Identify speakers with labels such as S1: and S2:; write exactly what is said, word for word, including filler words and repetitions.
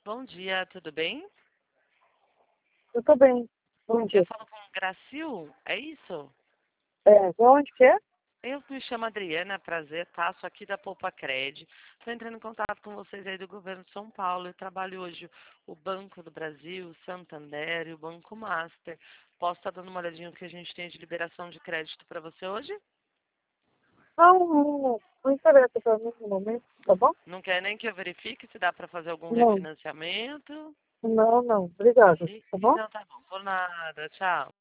S1: Bom dia, tudo bem?
S2: Eu tô bem. Bom
S1: Eu
S2: dia.
S1: falo com o Gracil, é isso?
S2: É, de onde que é?
S1: Eu me chamo Adriana, prazer, tá? Sou aqui da Poupa Cred. Estou entrando em contato com vocês aí do governo de São Paulo. Eu trabalho hoje o Banco do Brasil, o Santander e o Banco Master. Posso estar dando uma olhadinha no que a gente tem de liberação de crédito para você hoje?
S2: Não, não, não interessa pra mim no momento, tá bom?
S1: Não quer nem que eu verifique se dá para fazer algum
S2: Não,
S1: refinanciamento?
S2: não, não. Obrigado,
S1: E-
S2: tá bom?
S1: Então tá bom, por nada, tchau.